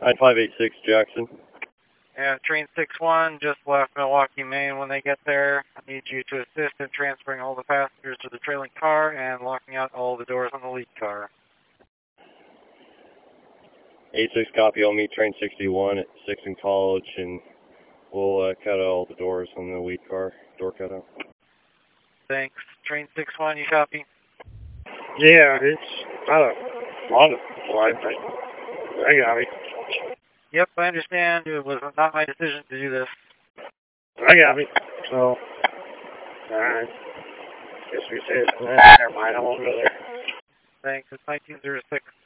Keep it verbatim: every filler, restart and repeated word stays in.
nine five eight six Jackson. Yeah, train six one just left Milwaukee, Maine. When they get there, I need you to assist in transferring all the passengers to the trailing car and locking out all the doors on the lead car. eight six copy, I'll meet train sixty-one at six in College, and we'll uh, cut out all the doors on the lead car, door cutout. Thanks. Train six one, you copy? Yeah, it's not a lot of flight, but I got it. Yep, I understand. It was not my decision to do this. I got it. So, alright. Guess we said, never mind, I won't go there. Thanks. It's nineteen oh six.